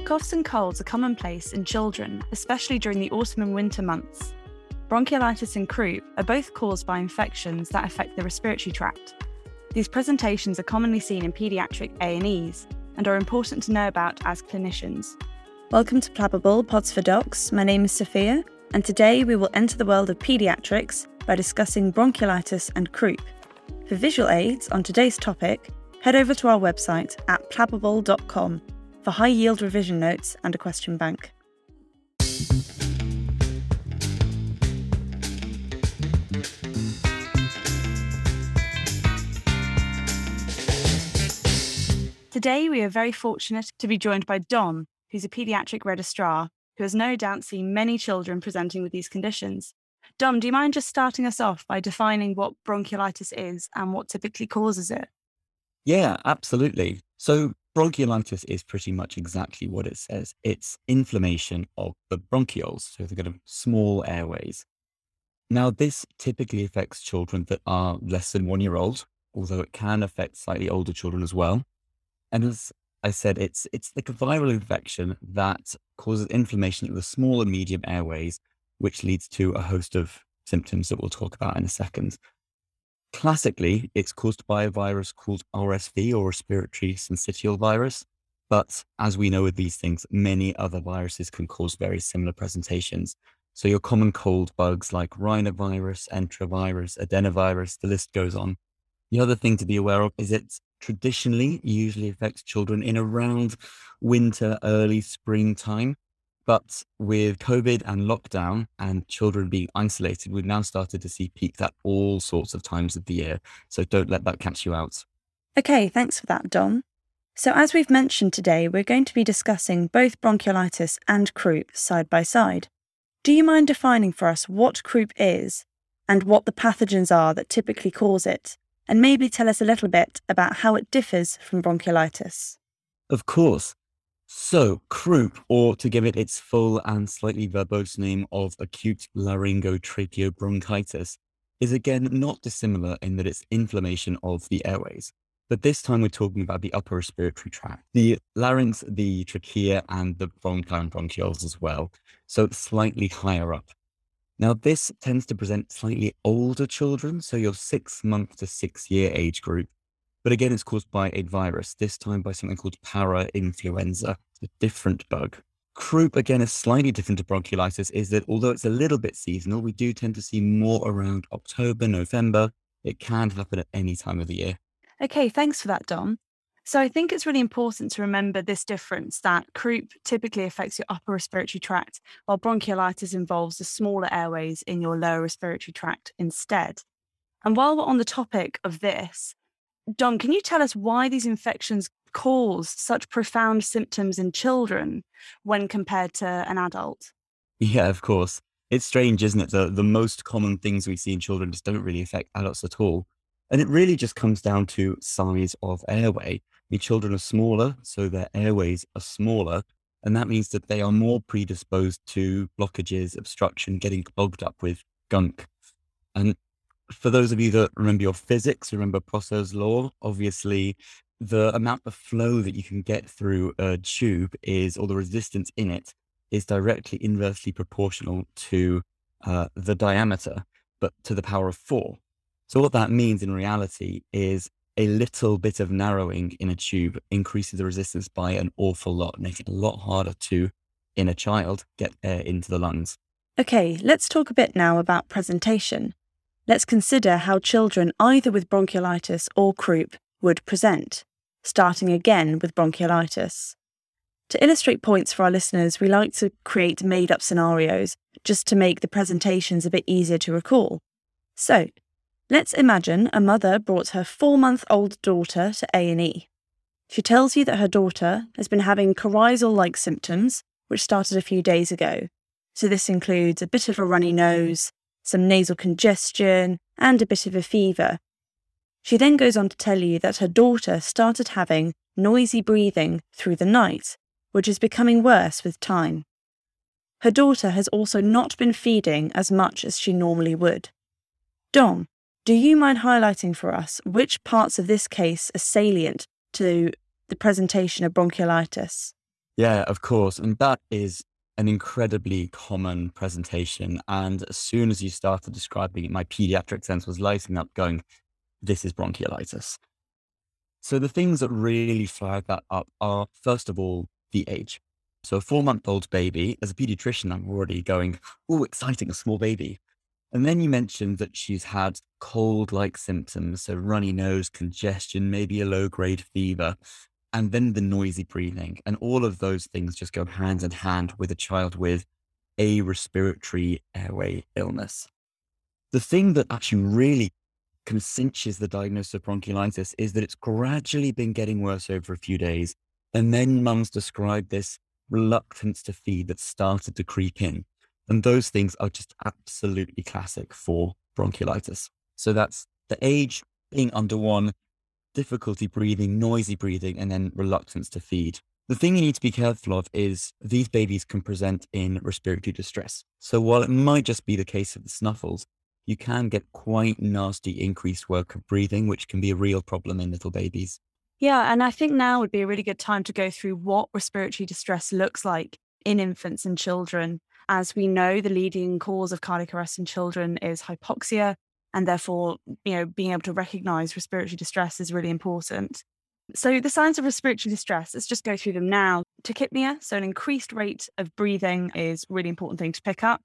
Coughs and colds are commonplace in children, especially during the autumn and winter months. Bronchiolitis and croup are both caused by infections that affect the respiratory tract. These presentations are commonly seen in paediatric A&Es and are important to know about as clinicians. Welcome to Plappable Pods for Docs. My name is Sophia, and today we will enter the world of paediatrics by discussing bronchiolitis and croup. For visual aids on today's topic, head over to our website at plappable.com for high-yield revision notes and a question bank. Today we are very fortunate to be joined by Dom, who's a paediatric registrar, who has no doubt seen many children presenting with these conditions. Dom, do you mind just starting us off by defining what bronchiolitis is and what typically causes it? Yeah, absolutely. So bronchiolitis is pretty much exactly what it says. It's inflammation of the bronchioles, so the kind of small airways. Now, this typically affects children that are less than 1 year old, although it can affect slightly older children as well. And as I said, it's like a viral infection that causes inflammation of the small and medium airways, which leads to a host of symptoms that we'll talk about in a second. Classically, it's caused by a virus called RSV, or respiratory syncytial virus. But as we know with these things, many other viruses can cause very similar presentations. So your common cold bugs like rhinovirus, enterovirus, adenovirus, the list goes on. The other thing to be aware of is it traditionally usually affects children in around winter, early springtime. But with COVID and lockdown and children being isolated, we've now started to see peaks at all sorts of times of the year. So don't let that catch you out. Okay, thanks for that, Dom. So as we've mentioned today, we're going to be discussing both bronchiolitis and croup side by side. Do you mind defining for us what croup is and what the pathogens are that typically cause it? And maybe tell us a little bit about how it differs from bronchiolitis. Of course. So croup, or to give it its full and slightly verbose name of acute laryngotracheobronchitis, is again not dissimilar in that it's inflammation of the airways. But this time we're talking about the upper respiratory tract, the larynx, the trachea, and the bronchi and bronchioles as well. So it's slightly higher up. Now, this tends to present slightly older children, so your 6 month to 6 year age group. But again, it's caused by a virus, this time by something called parainfluenza, a different bug. Croup, again, is slightly different to bronchiolitis, is that although it's a little bit seasonal, we do tend to see more around October, November. It can happen at any time of the year. Okay, thanks for that, Dom. So I think it's really important to remember this difference, that croup typically affects your upper respiratory tract, while bronchiolitis involves the smaller airways in your lower respiratory tract instead. And while we're on the topic of this, Dom, can you tell us why these infections cause such profound symptoms in children when compared to an adult? Yeah, of course. It's strange, isn't it? The most common things we see in children just don't really affect adults at all. And it really just comes down to size of airway. The children are smaller, so their airways are smaller. And that means that they are more predisposed to blockages, obstruction, getting clogged up with gunk. And for those of you that remember your physics, remember Prosser's law, obviously the amount of flow that you can get through a tube or the resistance in it is directly inversely proportional to the diameter, but to the power of 4. So what that means in reality is a little bit of narrowing in a tube increases the resistance by an awful lot, making it a lot harder to, in a child, get air into the lungs. Okay, let's talk a bit now about presentation. Let's consider how children either with bronchiolitis or croup would present, starting again with bronchiolitis. To illustrate points for our listeners, we like to create made-up scenarios just to make the presentations a bit easier to recall. So, let's imagine a mother brought her 4-month-old daughter to A&E. She tells you that her daughter has been having coryzal-like symptoms, which started a few days ago. So this includes a bit of a runny nose, some nasal congestion, and a bit of a fever. She then goes on to tell you that her daughter started having noisy breathing through the night, which is becoming worse with time. Her daughter has also not been feeding as much as she normally would. Dom, do you mind highlighting for us which parts of this case are salient to the presentation of bronchiolitis? Yeah, of course. And that is an incredibly common presentation. And as soon as you started describing it, my pediatric sense was lighting up going, this is bronchiolitis. So the things that really flag that up are, first of all, the age. So a 4-month-old baby, as a pediatrician, I'm already going, oh, exciting, a small baby. And then you mentioned that she's had cold-like symptoms, so runny nose, congestion, maybe a low-grade fever, and then the noisy breathing. And all of those things just go hand in hand with a child with a respiratory airway illness. The thing that actually really kind of cinches the diagnosis of bronchiolitis is that it's gradually been getting worse over a few days. And then mum's described this reluctance to feed that started to creep in. And those things are just absolutely classic for bronchiolitis. So that's the age, being under one, difficulty breathing, noisy breathing, and then reluctance to feed. The thing you need to be careful of is these babies can present in respiratory distress. So while it might just be the case of the snuffles, you can get quite nasty increased work of breathing, which can be a real problem in little babies. Yeah, and I think now would be a really good time to go through what respiratory distress looks like in infants and children. As we know, the leading cause of cardiac arrest in children is hypoxia, and therefore, being able to recognize respiratory distress is really important. So the signs of respiratory distress, let's just go through them now. Tachypnea, so an increased rate of breathing, is a really important thing to pick up.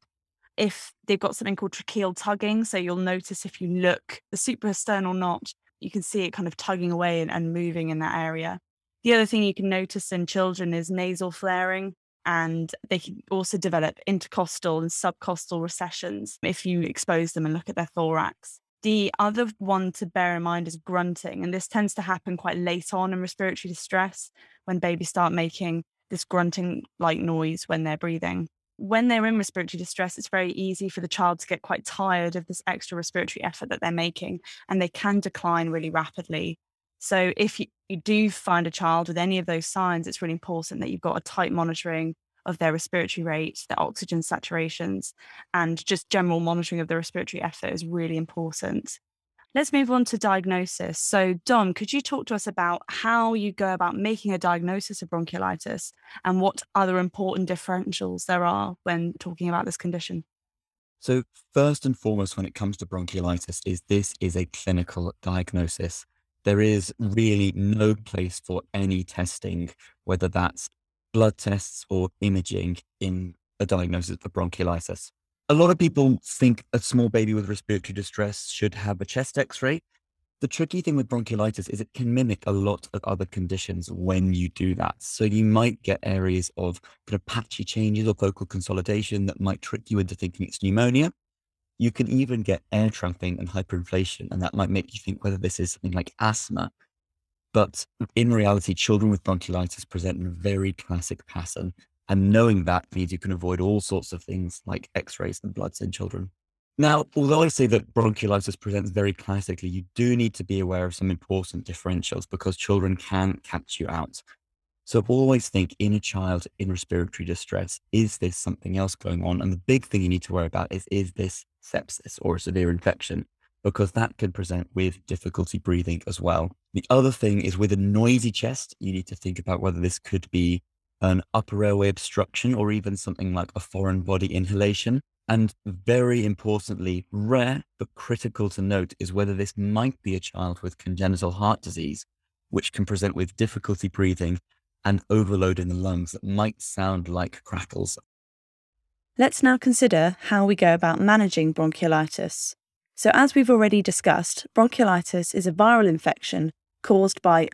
If they've got something called tracheal tugging, so you'll notice if you look, the suprasternal knot, you can see it kind of tugging away and moving in that area. The other thing you can notice in children is nasal flaring, and they can also develop intercostal and subcostal recessions if you expose them and look at their thorax. The other one to bear in mind is grunting, and this tends to happen quite late on in respiratory distress when babies start making this grunting-like noise when they're breathing. When they're in respiratory distress, it's very easy for the child to get quite tired of this extra respiratory effort that they're making, and they can decline really rapidly. So if you do find a child with any of those signs, it's really important that you've got a tight monitoring of their respiratory rate, their oxygen saturations, and just general monitoring of the respiratory effort is really important. Let's move on to diagnosis. So, Dom, could you talk to us about how you go about making a diagnosis of bronchiolitis and what other important differentials there are when talking about this condition? So first and foremost, when it comes to bronchiolitis, this is a clinical diagnosis. There is really no place for any testing, whether that's blood tests or imaging, in a diagnosis of bronchiolitis. A lot of people think a small baby with respiratory distress should have a chest x-ray. The tricky thing with bronchiolitis is it can mimic a lot of other conditions when you do that. So you might get areas of kind of patchy changes or vocal consolidation that might trick you into thinking it's pneumonia. You can even get air trapping and hyperinflation, and that might make you think whether this is something like asthma. But in reality, children with bronchiolitis present in a very classic pattern. And knowing that means you can avoid all sorts of things like x-rays and bloods in children. Now, although I say that bronchiolitis presents very classically, you do need to be aware of some important differentials because children can catch you out. So always think in a child in respiratory distress, is this something else going on? And the big thing you need to worry about is this sepsis or a severe infection? Because that can present with difficulty breathing as well. The other thing is with a noisy chest, you need to think about whether this could be an upper airway obstruction or even something like a foreign body inhalation. And very importantly, rare but critical to note is whether this might be a child with congenital heart disease, which can present with difficulty breathing and overload in the lungs that might sound like crackles. Let's now consider how we go about managing bronchiolitis. So as we've already discussed, bronchiolitis is a viral infection caused by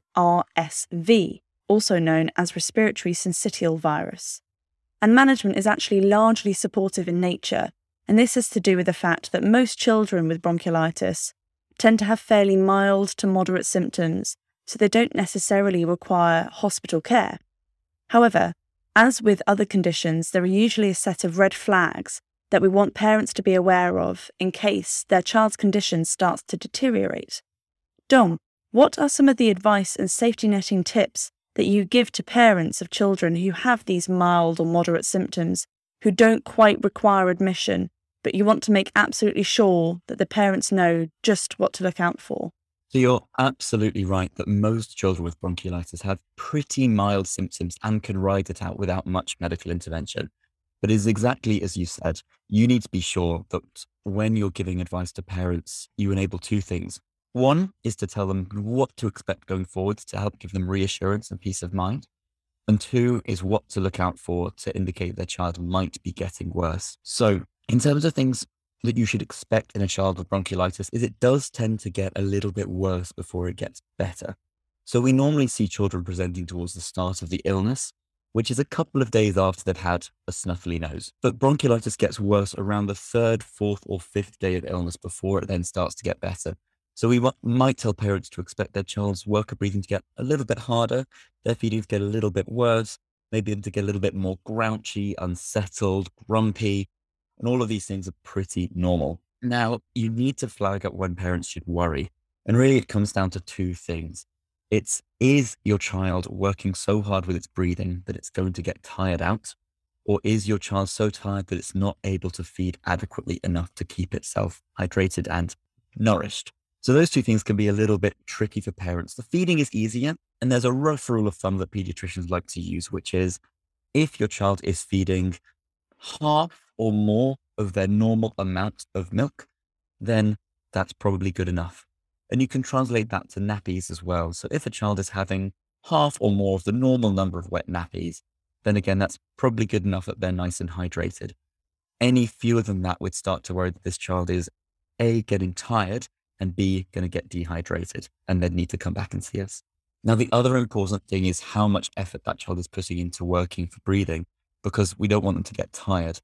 RSV, also known as respiratory syncytial virus. And management is actually largely supportive in nature, and this has to do with the fact that most children with bronchiolitis tend to have fairly mild to moderate symptoms, so they don't necessarily require hospital care. However, as with other conditions, there are usually a set of red flags that we want parents to be aware of in case their child's condition starts to deteriorate. Dom, what are some of the advice and safety netting tips that you give to parents of children who have these mild or moderate symptoms, who don't quite require admission, but you want to make absolutely sure that the parents know just what to look out for? So you're absolutely right that most children with bronchiolitis have pretty mild symptoms and can ride it out without much medical intervention. But it is exactly as you said, you need to be sure that when you're giving advice to parents, you enable two things. One is to tell them what to expect going forward to help give them reassurance and peace of mind. And two is what to look out for to indicate their child might be getting worse. So in terms of things that you should expect in a child with bronchiolitis is it does tend to get a little bit worse before it gets better. So we normally see children presenting towards the start of the illness, which is a couple of days after they've had a snuffly nose. But bronchiolitis gets worse around the third, fourth, or fifth day of illness before it then starts to get better. So we might tell parents to expect their child's work of breathing to get a little bit harder, their feeding to get a little bit worse, maybe them to get a little bit more grouchy, unsettled, grumpy, and all of these things are pretty normal. Now, you need to flag up when parents should worry. And really, it comes down to two things. Is your child working so hard with its breathing that it's going to get tired out? Or is your child so tired that it's not able to feed adequately enough to keep itself hydrated and nourished? So those two things can be a little bit tricky for parents. The feeding is easier, and there's a rough rule of thumb that pediatricians like to use, which is if your child is feeding half or more of their normal amount of milk, then that's probably good enough. And you can translate that to nappies as well. So if a child is having half or more of the normal number of wet nappies, then again, that's probably good enough that they're nice and hydrated. Any fewer than that, we'd start to worry that this child is A, getting tired, and B, going to get dehydrated and then need to come back and see us. Now, the other important thing is how much effort that child is putting into working for breathing, because we don't want them to get tired.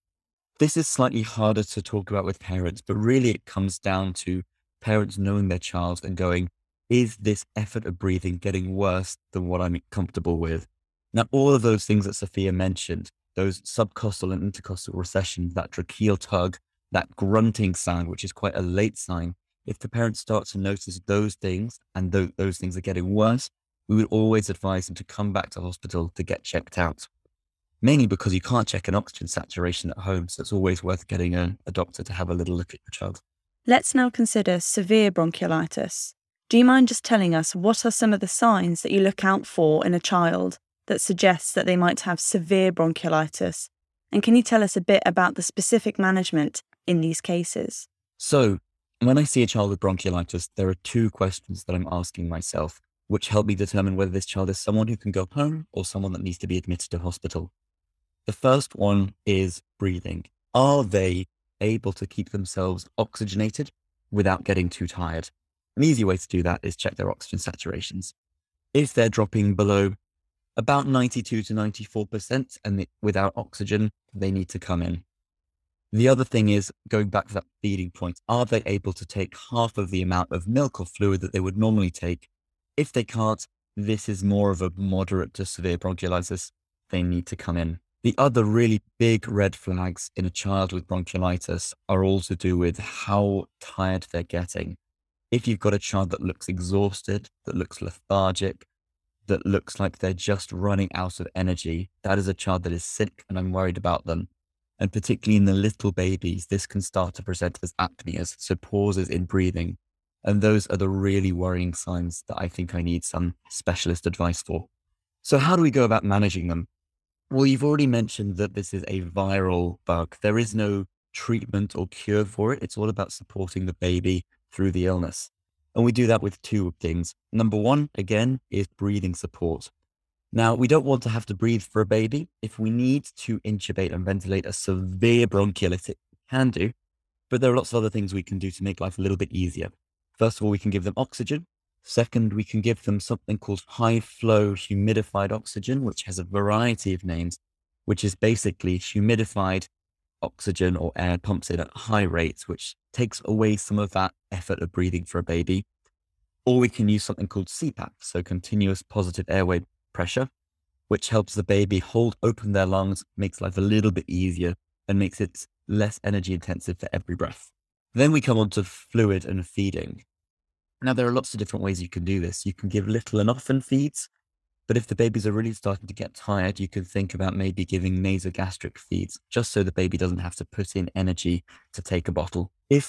This is slightly harder to talk about with parents, but really it comes down to parents knowing their child and going, is this effort of breathing getting worse than what I'm comfortable with? Now, all of those things that Sophia mentioned, those subcostal and intercostal recessions, that tracheal tug, that grunting sound, which is quite a late sign, if the parents start to notice those things and those things are getting worse, we would always advise them to come back to hospital to get checked out. Mainly because you can't check an oxygen saturation at home, so it's always worth getting a doctor to have a little look at your child. Let's now consider severe bronchiolitis. Do you mind just telling us what are some of the signs that you look out for in a child that suggests that they might have severe bronchiolitis? And can you tell us a bit about the specific management in these cases? So, when I see a child with bronchiolitis, there are two questions that I'm asking myself, which help me determine whether this child is someone who can go home or someone that needs to be admitted to hospital. The first one is breathing. Are they able to keep themselves oxygenated without getting too tired? An easy way to do that is check their oxygen saturations. If they're dropping below about 92 to 94% and without oxygen, they need to come in. The other thing is, going back to that feeding point, are they able to take half of the amount of milk or fluid that they would normally take? If they can't, this is more of a moderate to severe bronchiolitis. They need to come in. The other really big red flags in a child with bronchiolitis are all to do with how tired they're getting. If you've got a child that looks exhausted, that looks lethargic, that looks like they're just running out of energy, that is a child that is sick and I'm worried about them. And particularly in the little babies, this can start to present as apneas, so pauses in breathing. And those are the really worrying signs that I think I need some specialist advice for. So how do we go about managing them? Well, you've already mentioned that this is a viral bug. There is no treatment or cure for it. It's all about supporting the baby through the illness. And we do that with two things. Number one, again, is breathing support. Now, we don't want to have to breathe for a baby. If we need to intubate and ventilate a severe bronchiolitis, we can do, but there are lots of other things we can do to make life a little bit easier. First of all, we can give them oxygen. Second, we can give them something called high flow humidified oxygen, which has a variety of names, which is basically humidified oxygen or air pumped in at high rates, which takes away some of that effort of breathing for a baby. Or we can use something called CPAP, so continuous positive airway pressure, which helps the baby hold open their lungs, makes life a little bit easier and makes it less energy intensive for every breath. Then we come on to fluid and feeding. Now, there are lots of different ways you can do this. You can give little and often feeds, but if the babies are really starting to get tired, you can think about maybe giving nasogastric feeds, just so the baby doesn't have to put in energy to take a bottle. If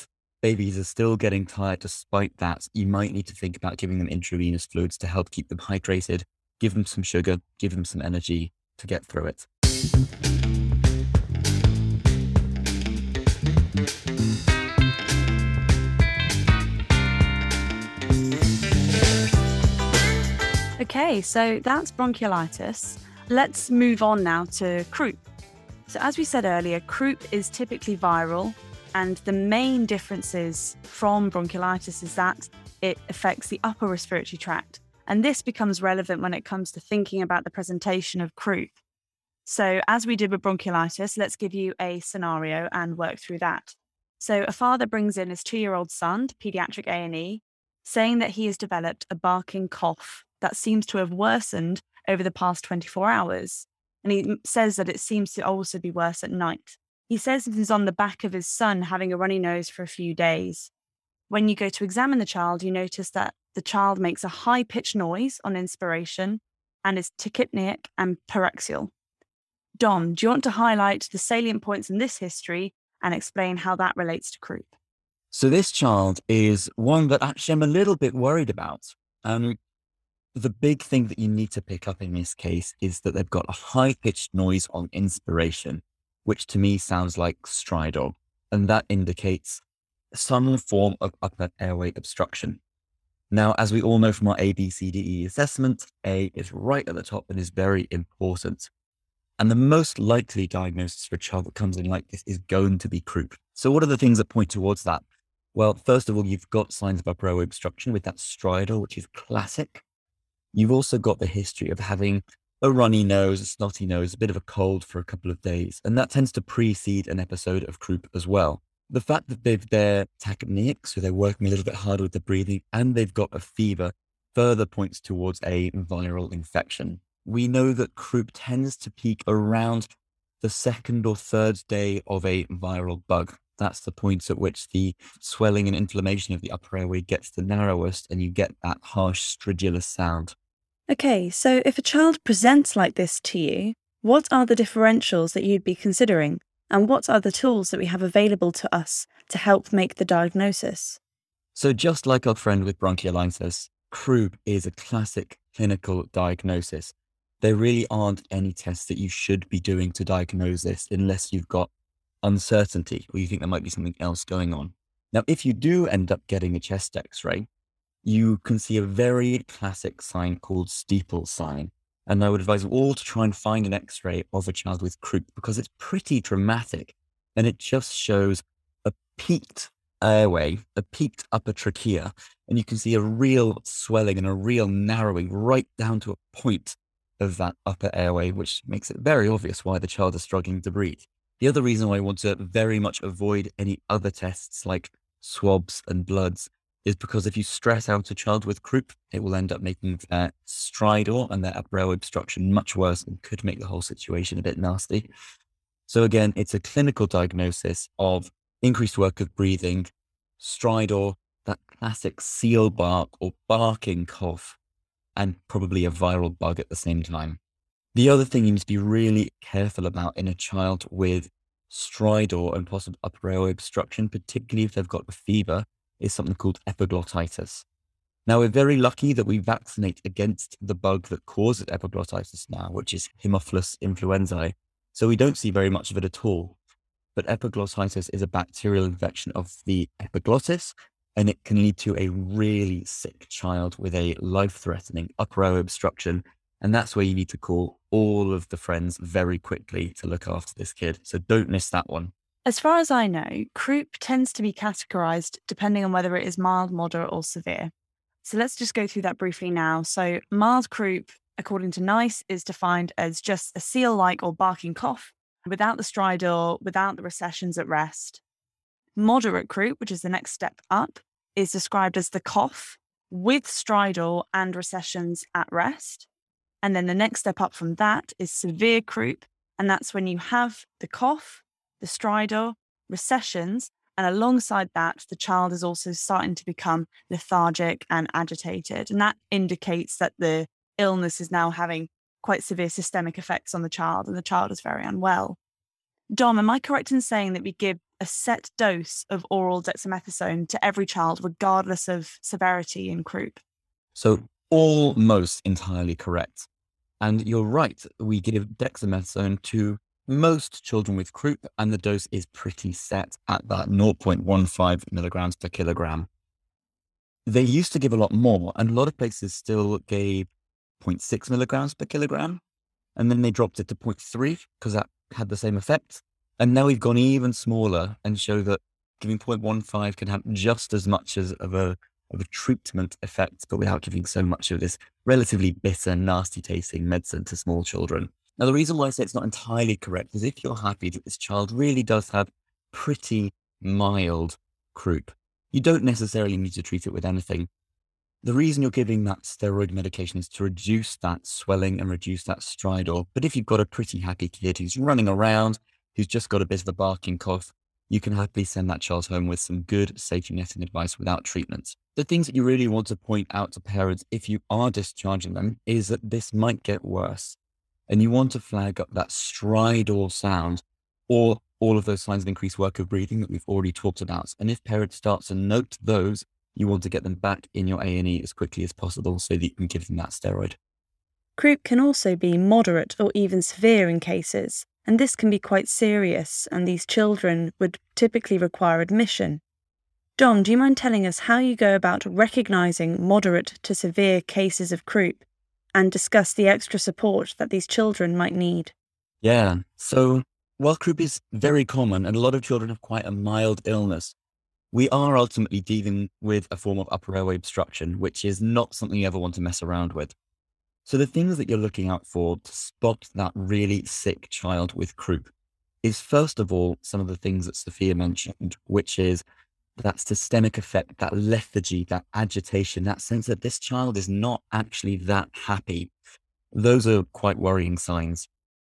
babies are still getting tired despite that, you might need to think about giving them intravenous fluids to help keep them hydrated, give them some sugar, give them some energy to get through it. Okay, so that's bronchiolitis. Let's move on now to croup. So as we said earlier, croup is typically viral, and the main differences from bronchiolitis is that it affects the upper respiratory tract. And this becomes relevant when it comes to thinking about the presentation of croup. So as we did with bronchiolitis, let's give you a scenario and work through that. So a father brings in his 2-year-old son to pediatric A&E, saying that he has developed a barking cough that seems to have worsened over the past 24 hours. And he says that it seems to also be worse at night. He says it is on the back of his son having a runny nose for a few days. When you go to examine the child, you notice that the child makes a high-pitched noise on inspiration and is tachypneic and paraxial. Dom, do you want to highlight the salient points in this history and explain how that relates to croup? So this child is one that actually I'm a little bit worried about. The big thing that you need to pick up in this case is that they've got a high-pitched noise on inspiration, which to me sounds like stridor, and that indicates some form of upper airway obstruction. Now, as we all know from our ABCDE assessment, A is right at the top and is very important. And the most likely diagnosis for a child that comes in like this is going to be croup. So what are the things that point towards that? Well, first of all, you've got signs of upper airway obstruction with that stridor, which is classic. You've also got the history of having a runny nose, a snotty nose, a bit of a cold for a couple of days. And that tends to precede an episode of croup as well. The fact that they're tachypneic, so they're working a little bit harder with the breathing, and they've got a fever further points towards a viral infection. We know that croup tends to peak around the second or third day of a viral bug. That's the point at which the swelling and inflammation of the upper airway gets the narrowest and you get that harsh stridulous sound. Okay, so if a child presents like this to you, what are the differentials that you'd be considering? And what are the tools that we have available to us to help make the diagnosis? So just like our friend with bronchiolitis, croup is a classic clinical diagnosis. There really aren't any tests that you should be doing to diagnose this unless you've got uncertainty or you think there might be something else going on. Now, if you do end up getting a chest x-ray, you can see a very classic sign called steeple sign. And I would advise you all to try and find an x-ray of a child with croup because it's pretty dramatic and it just shows a peaked airway, a peaked upper trachea, and you can see a real swelling and a real narrowing right down to a point of that upper airway, which makes it very obvious why the child is struggling to breathe. The other reason why I want to very much avoid any other tests like swabs and bloods is because if you stress out a child with croup, it will end up making their stridor and their upper airway obstruction much worse and could make the whole situation a bit nasty. So again, it's a clinical diagnosis of increased work of breathing, stridor, that classic seal bark or barking cough, and probably a viral bug at the same time. The other thing you need to be really careful about in a child with stridor and possible upper airway obstruction, particularly if they've got a fever, is something called epiglottitis. Now, we're very lucky that we vaccinate against the bug that causes epiglottitis now, which is Haemophilus influenzae. So we don't see very much of it at all. But epiglottitis is a bacterial infection of the epiglottis, and it can lead to a really sick child with a life-threatening upper airway obstruction. And that's where you need to call all of the friends very quickly to look after this kid. So don't miss that one. As far as I know, croup tends to be categorized depending on whether it is mild, moderate, or severe. So let's just go through that briefly now. So mild croup, according to NICE, is defined as just a seal-like or barking cough without the stridor, without the recessions at rest. Moderate croup, which is the next step up, is described as the cough with stridor and recessions at rest. And then the next step up from that is severe croup, and that's when you have the cough, the stridor, recessions, and alongside that, the child is also starting to become lethargic and agitated. And that indicates that the illness is now having quite severe systemic effects on the child, and the child is very unwell. Dom, am I correct in saying that we give a set dose of oral dexamethasone to every child, regardless of severity in croup? So almost entirely correct. And you're right, we give dexamethasone to most children with croup, and the dose is pretty set at that 0.15 milligrams per kilogram. They used to give a lot more, and a lot of places still gave 0.6 milligrams per kilogram. And then they dropped it to 0.3 because that had the same effect. And now we've gone even smaller and show that giving 0.15 can have just as much of a treatment effect, but without giving so much of this relatively bitter, nasty tasting medicine to small children. Now, the reason why I say it's not entirely correct is if you're happy that this child really does have pretty mild croup, you don't necessarily need to treat it with anything. The reason you're giving that steroid medication is to reduce that swelling and reduce that stridor. But if you've got a pretty happy kid who's running around, who's just got a bit of a barking cough, you can happily send that child home with some good safety netting advice without treatment. The things that you really want to point out to parents if you are discharging them is that this might get worse. And you want to flag up that stridor sound or all of those signs of increased work of breathing that we've already talked about. And if parents start to note those, you want to get them back in your A&E as quickly as possible so that you can give them that steroid. Croup can also be moderate or even severe in cases, and this can be quite serious, and these children would typically require admission. Dom, do you mind telling us how you go about recognising moderate to severe cases of croup and discuss the extra support that these children might need? Yeah, so while croup is very common and a lot of children have quite a mild illness, we are ultimately dealing with a form of upper airway obstruction, which is not something you ever want to mess around with. So the things that you're looking out for to spot that really sick child with croup is, first of all, some of the things that Sophia mentioned, which is that systemic effect, that lethargy, that agitation, that sense that this child is not actually that happy. Those are quite worrying signs.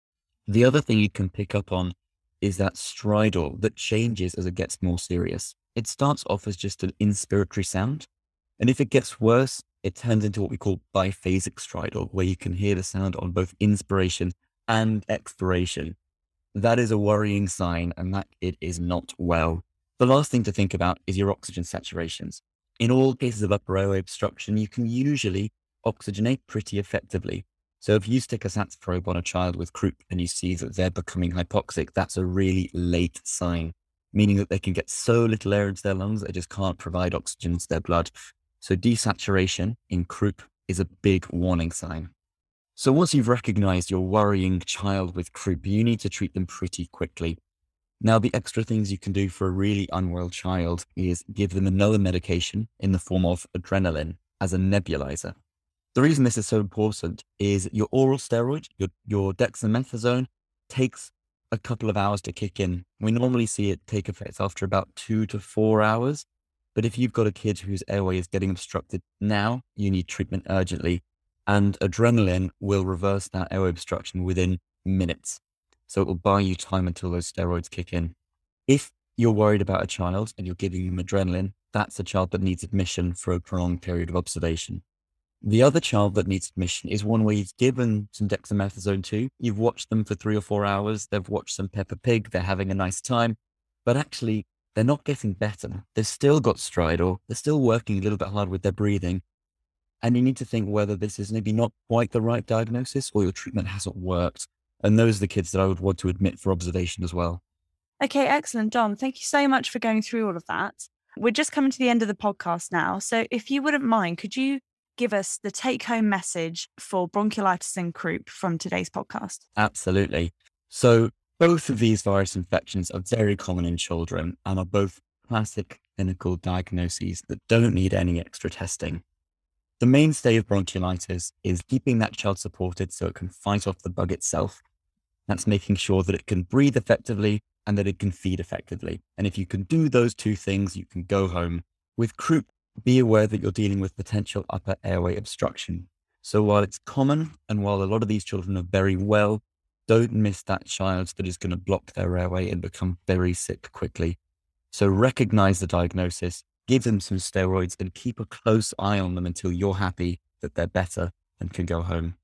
The other thing you can pick up on is that stridor that changes as it gets more serious. It starts off as just an inspiratory sound. And if it gets worse, it turns into what we call biphasic stridor, where you can hear the sound on both inspiration and expiration. That is a worrying sign and that it is not well. The last thing to think about is your oxygen saturations. In all cases of upper airway obstruction, you can usually oxygenate pretty effectively. So if you stick a SATS probe on a child with croup and you see that they're becoming hypoxic, that's a really late sign, meaning that they can get so little air into their lungs that they just can't provide oxygen to their blood. So desaturation in croup is a big warning sign. So once you've recognized your worrying child with croup, you need to treat them pretty quickly. Now, the extra things you can do for a really unwell child is give them another medication in the form of adrenaline as a nebulizer. The reason this is so important is your oral steroid, your dexamethasone, takes a couple of hours to kick in. We normally see it take effect after about 2 to 4 hours. But if you've got a kid whose airway is getting obstructed now, you need treatment urgently. And adrenaline will reverse that airway obstruction within minutes. So it will buy you time until those steroids kick in. If you're worried about a child and you're giving them adrenaline, that's a child that needs admission for a prolonged period of observation. The other child that needs admission is one where you've given some dexamethasone to, you've watched them for 3 or 4 hours, they've watched some Peppa Pig, they're having a nice time, but actually they're not getting better. They've still got stridor, they're still working a little bit hard with their breathing. And you need to think whether this is maybe not quite the right diagnosis or your treatment hasn't worked. And those are the kids that I would want to admit for observation as well. Okay, excellent, Dom. Thank you so much for going through all of that. We're just coming to the end of the podcast now. So if you wouldn't mind, could you give us the take-home message for bronchiolitis and croup from today's podcast? Absolutely. So both of these virus infections are very common in children and are both classic clinical diagnoses that don't need any extra testing. The mainstay of bronchiolitis is keeping that child supported so it can fight off the bug itself. That's making sure that it can breathe effectively and that it can feed effectively. And if you can do those two things, you can go home. With croup, be aware that you're dealing with potential upper airway obstruction. So while it's common and while a lot of these children are very well, don't miss that child that is going to block their airway and become very sick quickly. So recognize the diagnosis, give them some steroids and keep a close eye on them until you're happy that they're better and can go home.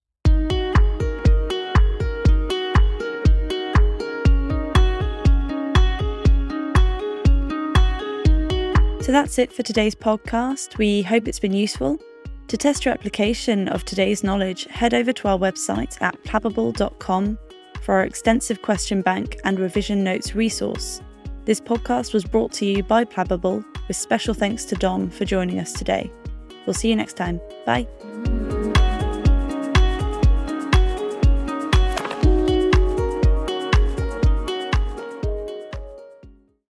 So that's it for today's podcast. We hope it's been useful. To test your application of today's knowledge, head over to our website at plabbable.com for our extensive question bank and revision notes resource. This podcast was brought to you by Plabbable, with special thanks to Dom for joining us today. We'll see you next time. Bye.